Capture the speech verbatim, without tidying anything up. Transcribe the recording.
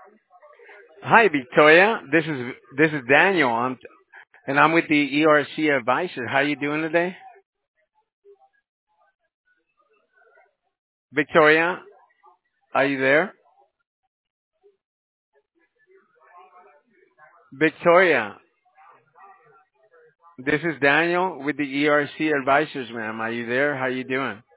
Hi, Victoria. This is this is Daniel. I'm and I'm with the E R C Advisor. How you doing today, Victoria? Are you there, Victoria? This is Daniel with the E R C Advisors, ma'am. Are you there? How you doing?